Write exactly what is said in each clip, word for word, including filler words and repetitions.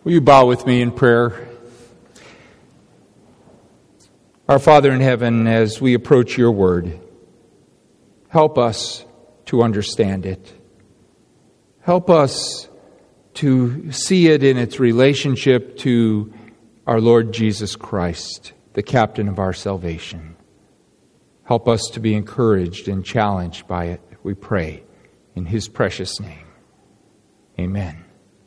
Will you bow with me in prayer? Our Father in heaven, as we approach your word, help us to understand it. Help us to see it in its relationship to our Lord Jesus Christ, the captain of our salvation. Help us to be encouraged and challenged by it, we pray, in his precious name. Amen.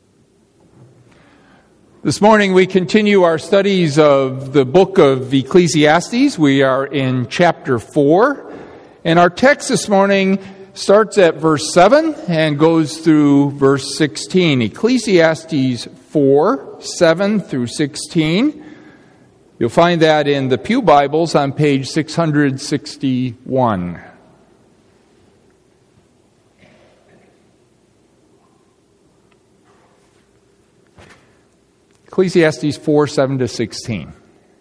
This morning we continue our studies of the book of Ecclesiastes. We are in chapter four, and our text this morning starts at verse seven and goes through verse sixteen. Ecclesiastes four, seven through sixteen. You'll find that in the Pew Bibles on page six hundred sixty-one. Ecclesiastes four, seven to sixteen.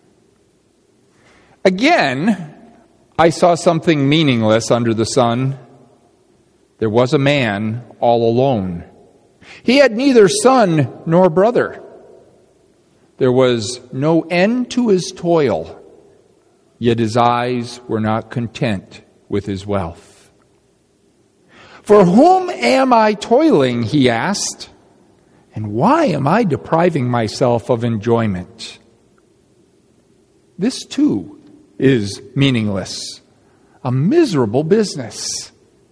Again, I saw something meaningless under the sun. There was a man all alone. He had neither son nor brother. There was no end to his toil, yet his eyes were not content with his wealth. For whom am I toiling, he asked, and why am I depriving myself of enjoyment? This too is meaningless, a miserable business.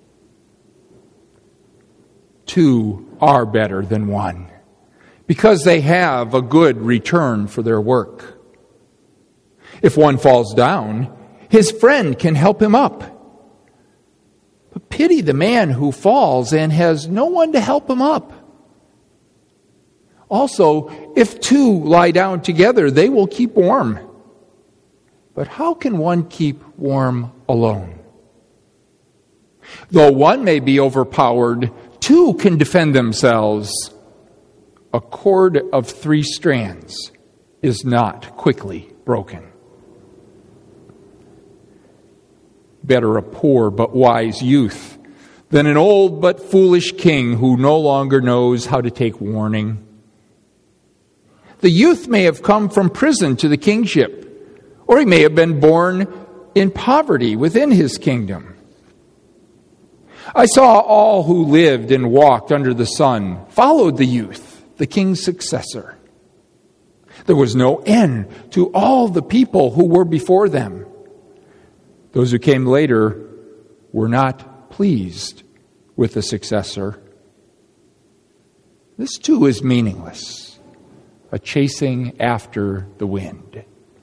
Two are better than one, because they have a good return for their work. If one falls down, his friend can help him up. But pity the man who falls and has no one to help him up. Also, if two lie down together, they will keep warm. But how can one keep warm alone? Though one may be overpowered, two can defend themselves. A cord of three strands is not quickly broken. Better a poor but wise youth than an old but foolish king who no longer knows how to take warning. The youth may have come from prison to the kingship, or he may have been born in poverty within his kingdom. I saw all who lived and walked under the sun followed the youth, the king's successor. There was no end to all the people who were before them. Those who came later were not pleased with the successor. This too is meaningless, a chasing after the wind.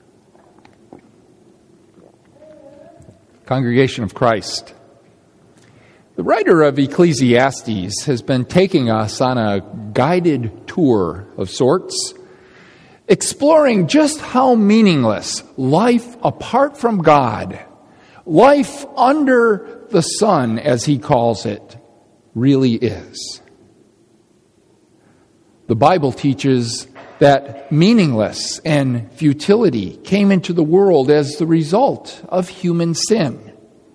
Congregation of Christ, the writer of Ecclesiastes has been taking us on a guided tour of sorts, exploring just how meaningless life apart from God, life under the sun, as he calls it, really is. The Bible teaches that meaningless and futility came into the world as the result of human sin.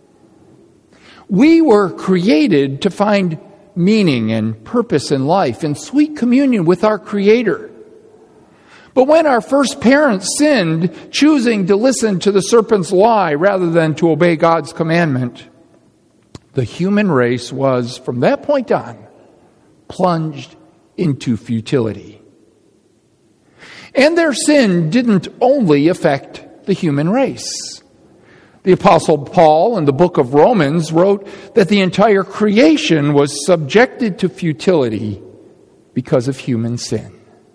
We were created to find meaning and purpose in life in sweet communion with our Creator. But when our first parents sinned, choosing to listen to the serpent's lie rather than to obey God's commandment, the human race was, from that point on, plunged into futility. And their sin didn't only affect the human race. The Apostle Paul in the book of Romans wrote that the entire creation was subjected to futility because of human sin.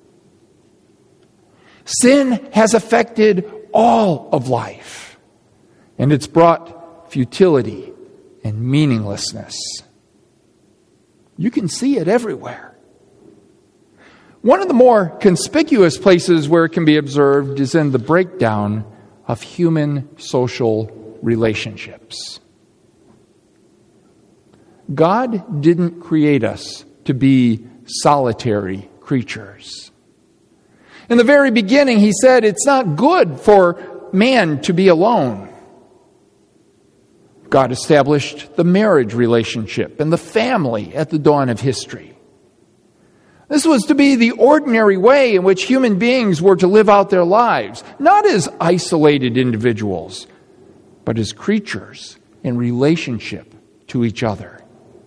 Sin has affected all of life, and it's brought futility and meaninglessness. You can see it everywhere. One of the more conspicuous places where it can be observed is in the breakdown of human social relationships. God didn't create us to be solitary creatures. In the very beginning, he said it's not good for man to be alone. God established the marriage relationship and the family at the dawn of history. This was to be the ordinary way in which human beings were to live out their lives, not as isolated individuals, but as creatures in relationship to each other.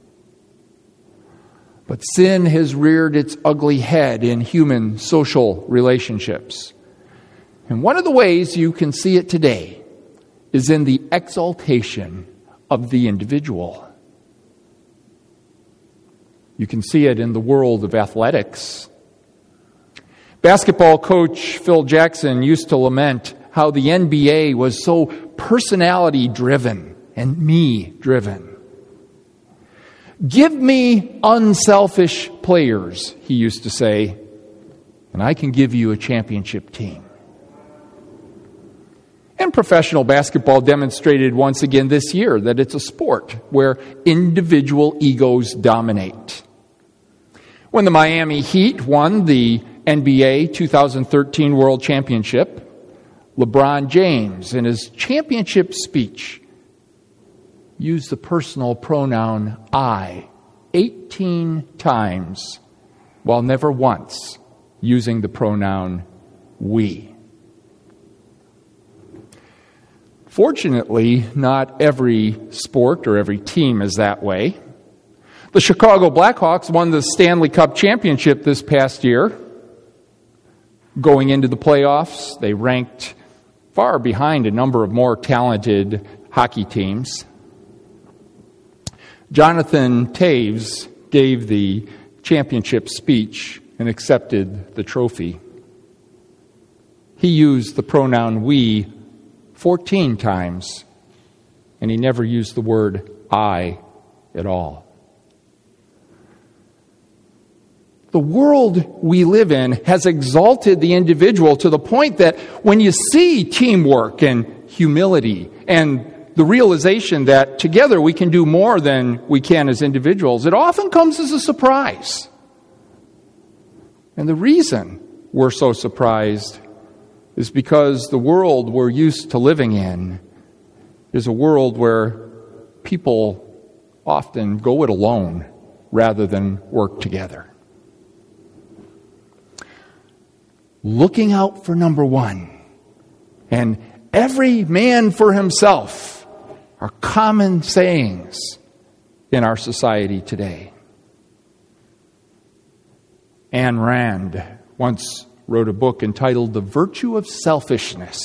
But sin has reared its ugly head in human social relationships. And one of the ways you can see it today is in the exaltation of the individual. You can see it in the world of athletics. Basketball coach Phil Jackson used to lament how the N B A was so personality-driven and me-driven. Give me unselfish players, he used to say, and I can give you a championship team. And professional basketball demonstrated once again this year that it's a sport where individual egos dominate. When the Miami Heat won the N B A two thousand thirteen World Championship, LeBron James, in his championship speech, used the personal pronoun I eighteen times, while never once using the pronoun we. Fortunately, not every sport or every team is that way. The Chicago Blackhawks won the Stanley Cup Championship this past year. Going into the playoffs, they ranked far behind a number of more talented hockey teams. Jonathan Toews gave the championship speech and accepted the trophy. He used the pronoun we fourteen times, and he never used the word I at all. The world we live in has exalted the individual to the point that when you see teamwork and humility and the realization that together we can do more than we can as individuals, it often comes as a surprise. And the reason we're so surprised is because the world we're used to living in is a world where people often go it alone rather than work together. Looking out for number one and every man for himself are common sayings in our society today. Ayn Rand once wrote a book entitled The Virtue of Selfishness.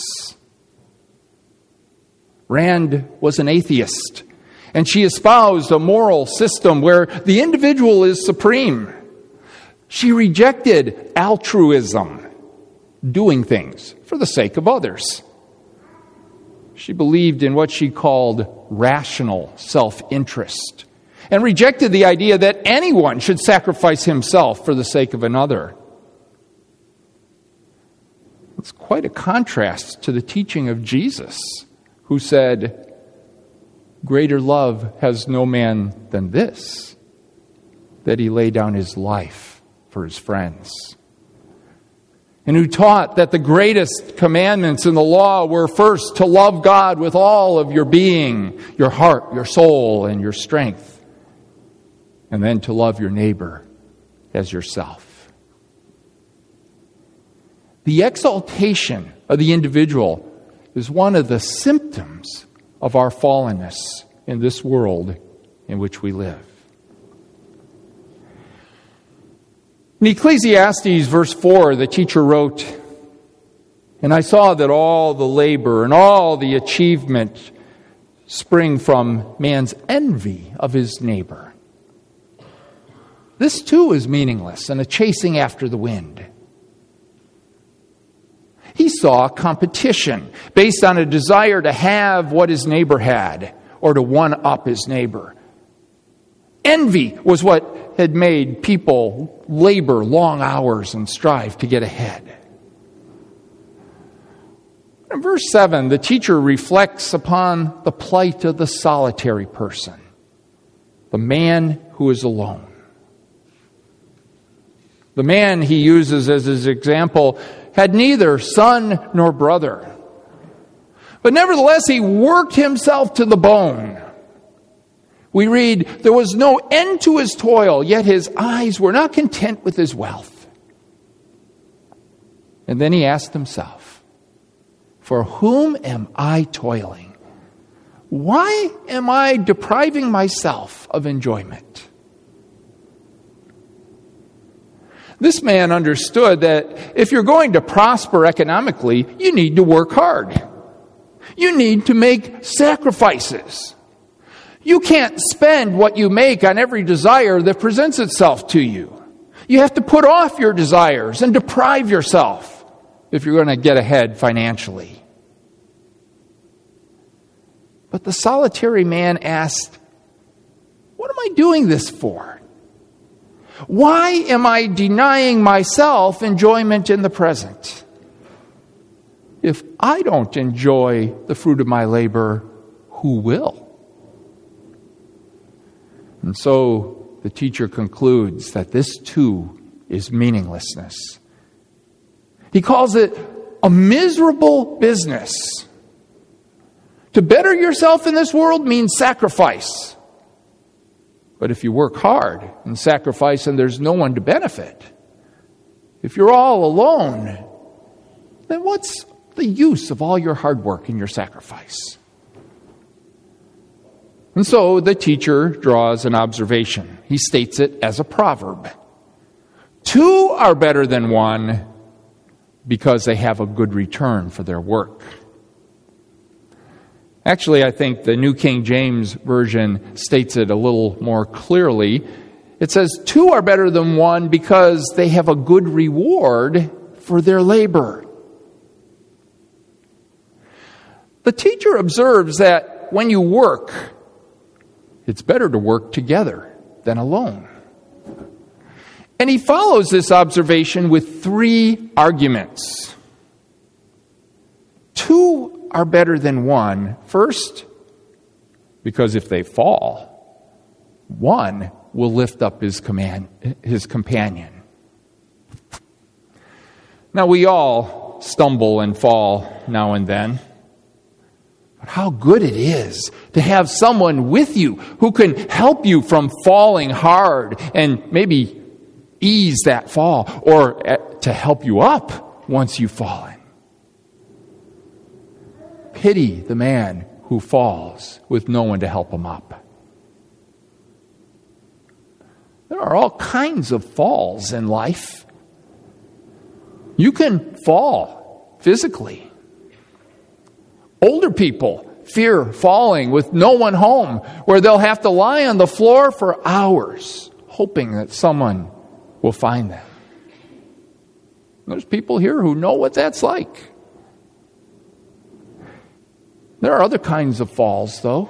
Rand was an atheist, and she espoused a moral system where the individual is supreme. She rejected altruism, doing things for the sake of others. She believed in what she called rational self-interest and rejected the idea that anyone should sacrifice himself for the sake of another. It's quite a contrast to the teaching of Jesus, who said, "Greater love has no man than this, that he lay down his life for his friends." And who taught that the greatest commandments in the law were first to love God with all of your being, your heart, your soul, and your strength, and then to love your neighbor as yourself. The exaltation of the individual is one of the symptoms of our fallenness in this world in which we live. In Ecclesiastes verse four, the teacher wrote, "And I saw that all the labor and all the achievement spring from man's envy of his neighbor. This too is meaningless and a chasing after the wind." He saw competition based on a desire to have what his neighbor had or to one-up his neighbor. Envy was what had made people labor long hours and strive to get ahead. In verse seven, the teacher reflects upon the plight of the solitary person, the man who is alone. The man he uses as his example had neither son nor brother. But nevertheless, he worked himself to the bone. We read, there was no end to his toil, yet his eyes were not content with his wealth. And then he asked himself, for whom am I toiling? Why am I depriving myself of enjoyment? This man understood that if you're going to prosper economically, you need to work hard. You need to make sacrifices. You can't spend what you make on every desire that presents itself to you. You have to put off your desires and deprive yourself if you're going to get ahead financially. But the solitary man asked, what am I doing this for? Why am I denying myself enjoyment in the present? If I don't enjoy the fruit of my labor, who will? And so the teacher concludes that this too is meaninglessness. He calls it a miserable business. To better yourself in this world means sacrifice. But if you work hard and sacrifice and there's no one to benefit, if you're all alone, then what's the use of all your hard work and your sacrifice? And so the teacher draws an observation. He states it as a proverb. Two are better than one because they have a good return for their work. Actually, I think the New King James Version states it a little more clearly. It says, two are better than one because they have a good reward for their labor. The teacher observes that when you work, it's better to work together than alone. And he follows this observation with three arguments. Two are better than one. First, because if they fall, one will lift up his command, his companion. Now, we all stumble and fall now and then. But how good it is to have someone with you who can help you from falling hard and maybe ease that fall, or to help you up once you've fallen. Pity the man who falls with no one to help him up. There are all kinds of falls in life. You can fall physically. Older people fear falling with no one home, where they'll have to lie on the floor for hours, hoping that someone will find them. There's people here who know what that's like. There are other kinds of falls, though.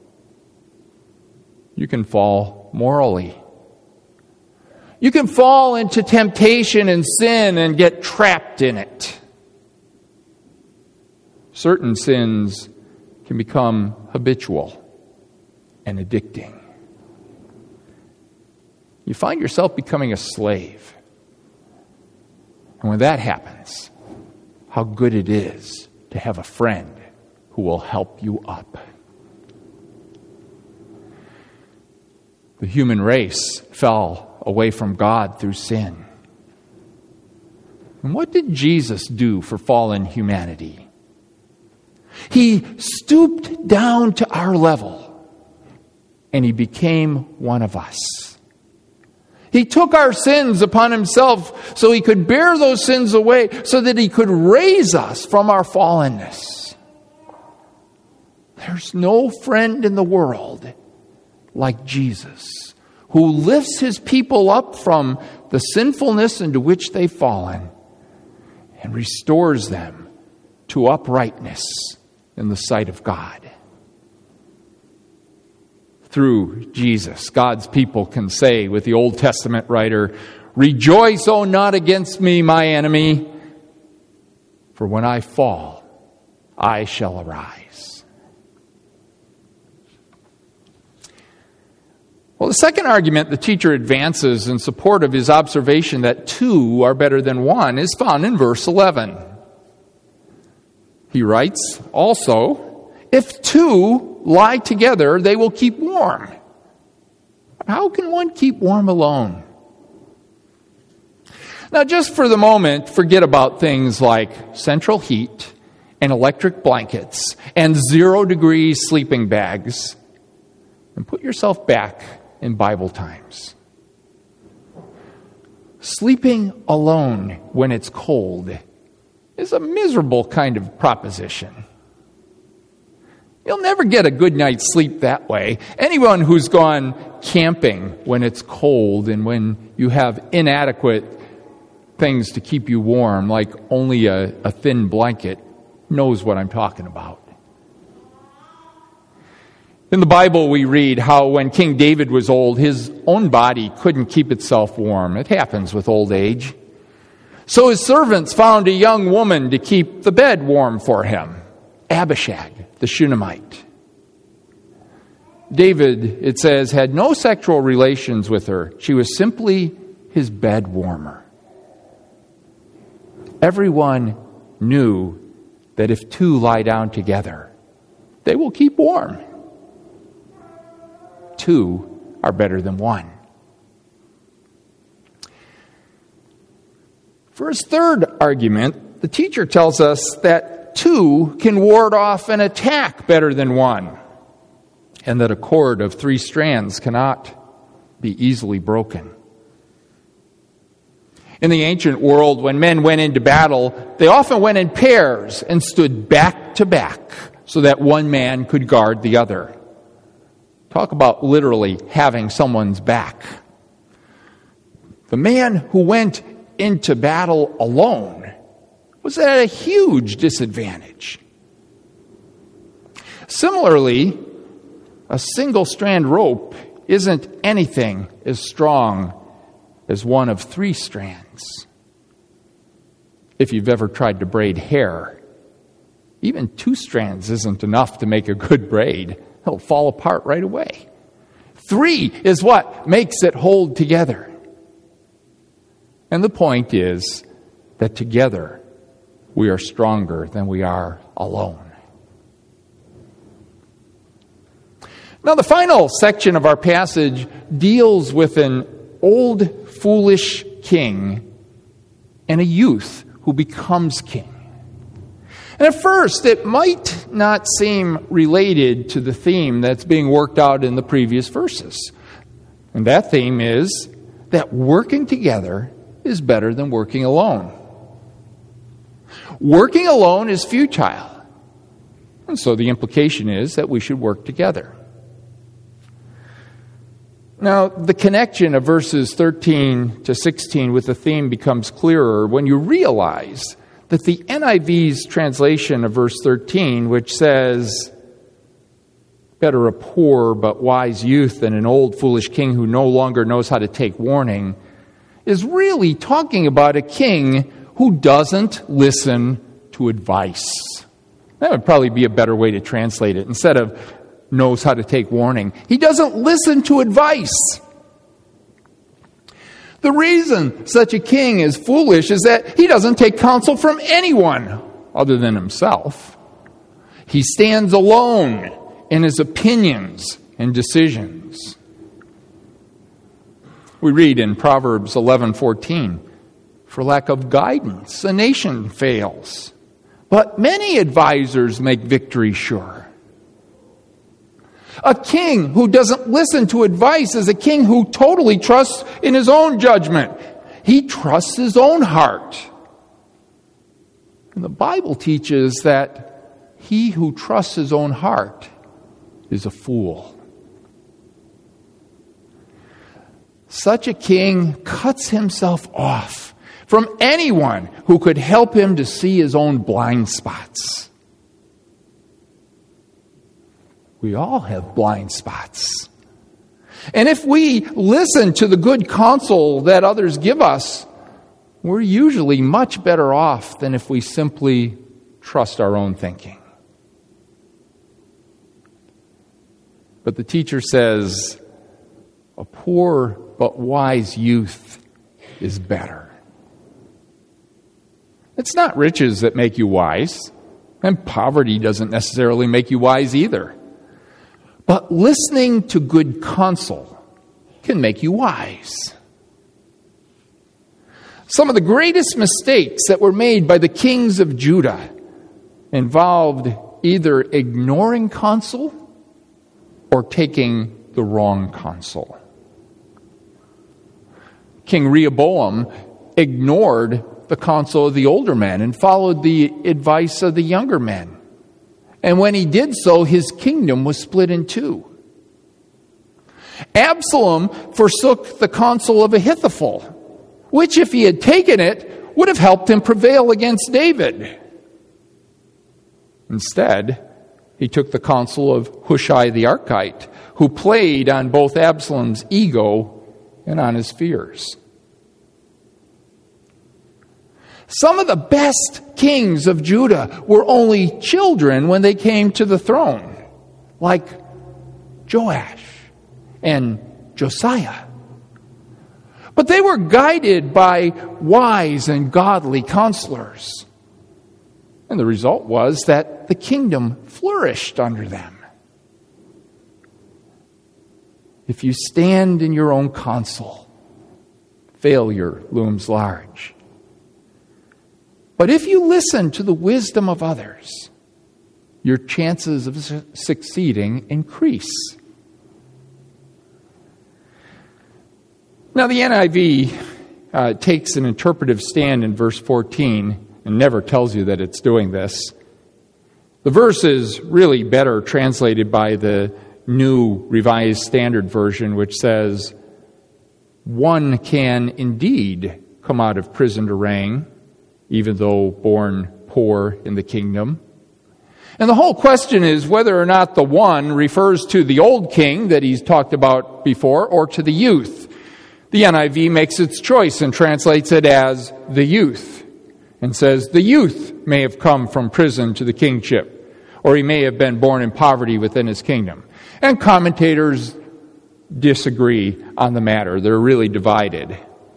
You can fall morally. You can fall into temptation and sin and get trapped in it. Certain sins can become habitual and addicting. You find yourself becoming a slave. And when that happens, how good it is to have a friend who will help you up. The human race fell away from God through sin. And what did Jesus do for fallen humanity? He stooped down to our level, and he became one of us. He took our sins upon himself so he could bear those sins away, so that he could raise us from our fallenness. There's no friend in the world like Jesus, who lifts his people up from the sinfulness into which they've fallen and restores them to uprightness in the sight of God. Through Jesus, God's people can say with the Old Testament writer, "Rejoice, O not against me, my enemy, for when I fall, I shall arise." Well, the second argument the teacher advances in support of his observation that two are better than one is found in verse eleven. He writes, "Also, if two lie together, they will keep warm. How can one keep warm alone? Now, just for the moment, forget about things like central heat and electric blankets and zero-degree sleeping bags, and put yourself back in Bible times. Sleeping alone when it's cold is a miserable kind of proposition. You'll never get a good night's sleep that way. Anyone who's gone camping when it's cold and when you have inadequate things to keep you warm, like only a, a thin blanket, knows what I'm talking about. In the Bible, we read how when King David was old, his own body couldn't keep itself warm. It happens with old age. So his servants found a young woman to keep the bed warm for him, Abishag, the Shunammite. David, it says, had no sexual relations with her. She was simply his bed warmer. Everyone knew that if two lie down together, they will keep warm. Two are better than one. For his third argument, the teacher tells us that two can ward off an attack better than one, and that a cord of three strands cannot be easily broken. In the ancient world, when men went into battle, they often went in pairs and stood back to back so that one man could guard the other. Talk about literally having someone's back. The man who went into battle alone was at a huge disadvantage. Similarly, a single strand rope isn't anything as strong as one of three strands. If you've ever tried to braid hair, even two strands isn't enough to make a good braid. It'll fall apart right away. Three is what makes it hold together. And the point is that together we are stronger than we are alone. Now, the final section of our passage deals with an old, foolish king and a youth who becomes king. And at first, it might not seem related to the theme that's being worked out in the previous verses. And that theme is that working together is better than working alone. Working alone is futile. And so the implication is that we should work together. Now, the connection of verses thirteen to sixteen with the theme becomes clearer when you realize that the N I V's translation of verse thirteen, which says, "Better a poor but wise youth than an old foolish king who no longer knows how to take warning," is really talking about a king who doesn't listen to advice. That would probably be a better way to translate it. Instead of knows how to take warning, he doesn't listen to advice. The reason such a king is foolish is that he doesn't take counsel from anyone other than himself. He stands alone in his opinions and decisions. We read in Proverbs eleven fourteen, "For lack of guidance, a nation fails, but many advisors make victory sure." A king who doesn't listen to advice is a king who totally trusts in his own judgment. He trusts his own heart. And the Bible teaches that he who trusts his own heart is a fool. Such a king cuts himself off from anyone who could help him to see his own blind spots. We all have blind spots. And if we listen to the good counsel that others give us, we're usually much better off than if we simply trust our own thinking. But the teacher says, a poor but wise youth is better. It's not riches that make you wise, and poverty doesn't necessarily make you wise either. But listening to good counsel can make you wise. Some of the greatest mistakes that were made by the kings of Judah involved either ignoring counsel or taking the wrong counsel. King Rehoboam ignored the counsel of the older men and followed the advice of the younger men. And when he did so, his kingdom was split in two. Absalom forsook the counsel of Ahithophel, which, if he had taken it, would have helped him prevail against David. Instead, he took the counsel of Hushai the Archite, who played on both Absalom's ego and on his fears. Some of the best kings of Judah were only children when they came to the throne, like Joash and Josiah. But they were guided by wise and godly counselors. And the result was that the kingdom flourished under them. If you stand in your own counsel, failure looms large. But if you listen to the wisdom of others, your chances of su- succeeding increase. Now, the N I V uh, takes an interpretive stand in verse fourteen and never tells you that it's doing this. The verse is really better translated by the New Revised Standard Version, which says, "One can indeed come out of prison to reign, even though born poor in the kingdom." And the whole question is whether or not the one refers to the old king that he's talked about before or to the youth. The N I V makes its choice and translates it as the youth, and says the youth may have come from prison to the kingship, or he may have been born in poverty within his kingdom. And commentators disagree on the matter. They're really divided.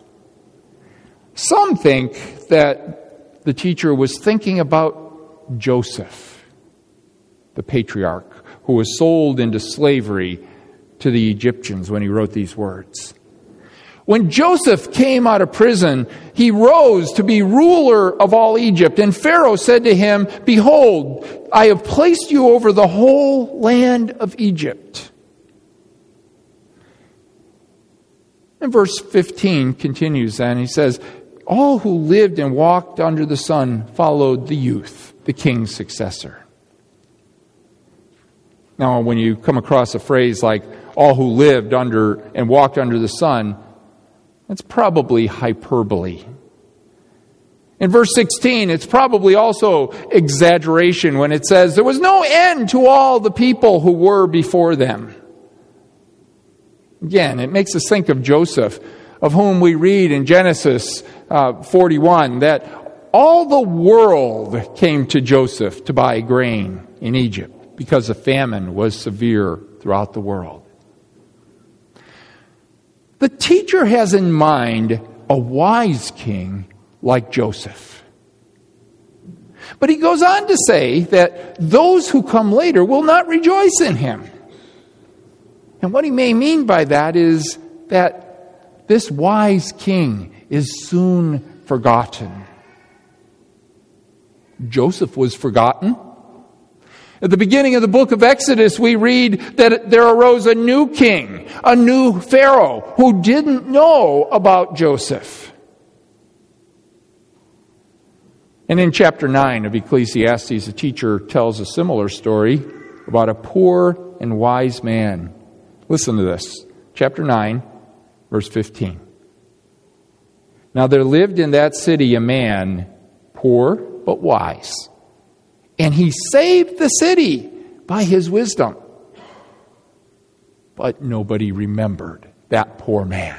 Some think that the teacher was thinking about Joseph, the patriarch, who was sold into slavery to the Egyptians when he wrote these words. When Joseph came out of prison, he rose to be ruler of all Egypt. And Pharaoh said to him, "Behold, I have placed you over the whole land of Egypt." And verse fifteen continues then. He says, "All who lived and walked under the sun followed the youth, the king's successor." Now, when you come across a phrase like, "all who lived under and walked under the sun," that's probably hyperbole. In verse sixteen, it's probably also exaggeration when it says, "There was no end to all the people who were before them." Again, it makes us think of Joseph, of whom we read in Genesis uh, forty-one, that all the world came to Joseph to buy grain in Egypt because the famine was severe throughout the world. The teacher has in mind a wise king like Joseph. But he goes on to say that those who come later will not rejoice in him. And what he may mean by that is that this wise king is soon forgotten. Joseph was forgotten. At the beginning of the book of Exodus, we read that there arose a new king, a new Pharaoh, who didn't know about Joseph. And in chapter nine of Ecclesiastes, the teacher tells a similar story about a poor and wise man. Listen to this. Chapter nine, verse fifteen. "Now there lived in that city a man, poor but wise. And he saved the city by his wisdom. But nobody remembered that poor man."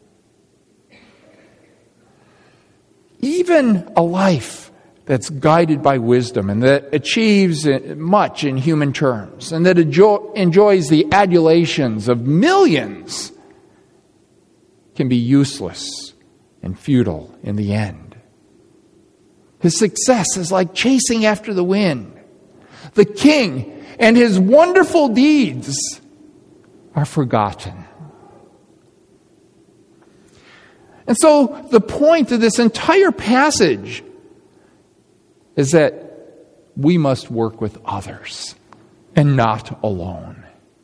Even a life that's guided by wisdom and that achieves much in human terms and that enjoy, enjoys the adulations of millions can be useless and futile in the end. His success is like chasing after the wind. The king and his wonderful deeds are forgotten. And so the point of this entire passage is that we must work with others and not alone.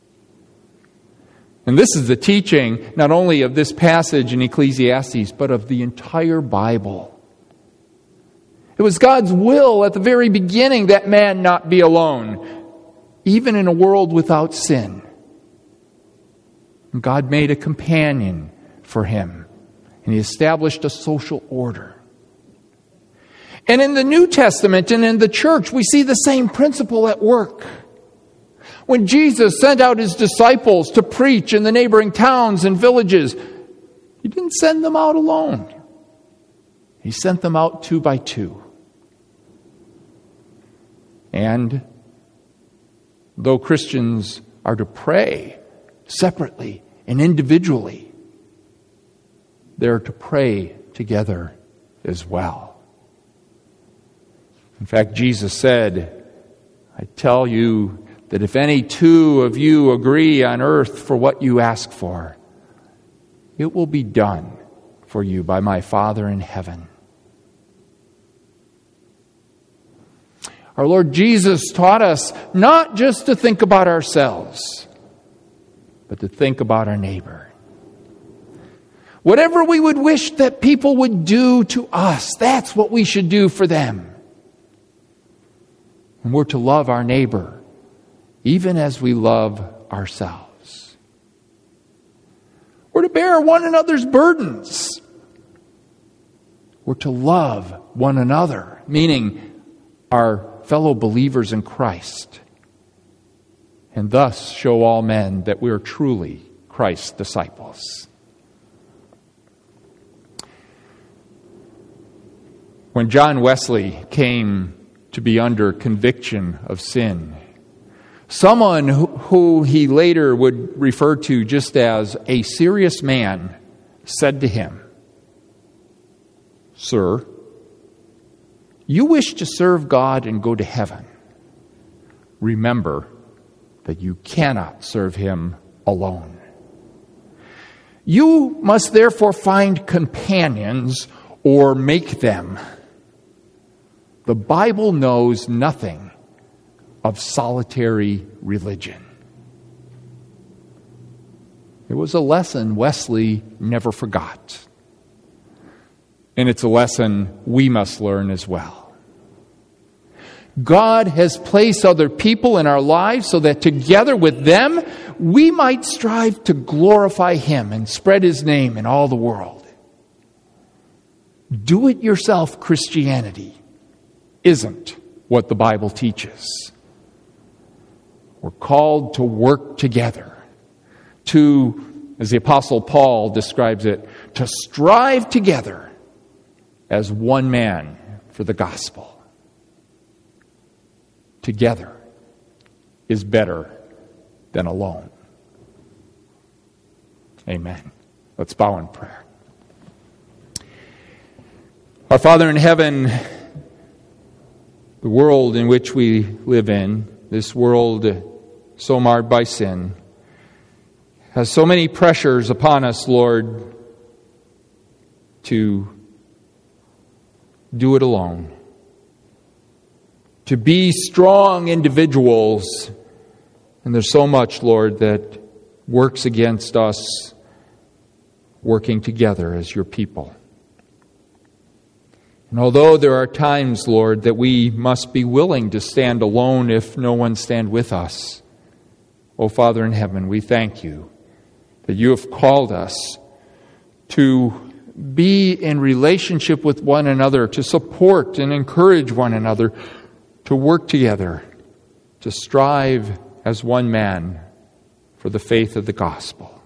And this is the teaching not only of this passage in Ecclesiastes, but of the entire Bible. It was God's will at the very beginning that man not be alone, even in a world without sin. And God made a companion for him, and he established a social order. And in the New Testament and in the church, we see the same principle at work. When Jesus sent out his disciples to preach in the neighboring towns and villages, he didn't send them out alone. He sent them out two by two. And though Christians are to pray separately and individually, they're to pray together as well. In fact, Jesus said, I tell you that if any two of you agree on earth for what you ask for, it will be done for you by my Father in heaven. Our Lord Jesus taught us not just to think about ourselves, but to think about our neighbor. Whatever we would wish that people would do to us, that's what we should do for them. And we're to love our neighbor, even as we love ourselves. We're to bear one another's burdens. We're to love one another, meaning our fellow believers in Christ, and thus show all men that we are truly Christ's disciples. When John Wesley came to be under conviction of sin, someone who, who he later would refer to just as a serious man said to him, "Sir, you wish to serve God and go to heaven. Remember that you cannot serve him alone. You must therefore find companions or make them. The Bible knows nothing of solitary religion." It was a lesson Wesley never forgot. And it's a lesson we must learn as well. God has placed other people in our lives so that together with them, we might strive to glorify him and spread his name in all the world. Do-it-yourself Christianity isn't what the Bible teaches. We're called to work together, to, as the Apostle Paul describes it, to strive together as one man for the gospel. Together is better than alone. Amen. Let's bow in prayer. Our Father in heaven, the world in which we live in, this world so marred by sin, has so many pressures upon us, Lord, to do it alone. To be strong individuals. And there's so much, Lord, that works against us working together as your people. And although there are times, Lord, that we must be willing to stand alone if no one stand with us, O Father in heaven, we thank you that you have called us to be in relationship with one another, to support and encourage one another, to work together, to strive as one man for the faith of the gospel.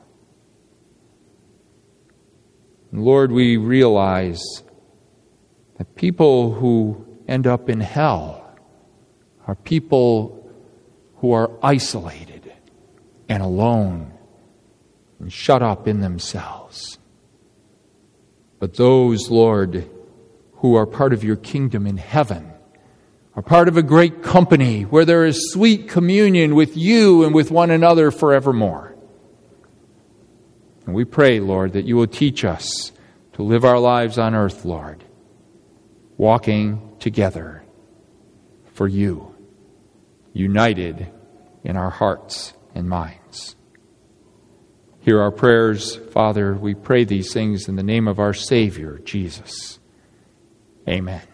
And Lord, we realize that people who end up in hell are people who are isolated and alone and shut up in themselves. But those, Lord, who are part of your kingdom in heaven are part of a great company where there is sweet communion with you and with one another forevermore. And we pray, Lord, that you will teach us to live our lives on earth, Lord, walking together for you, united in our hearts and minds. Hear our prayers, Father. We pray these things in the name of our Savior, Jesus. Amen.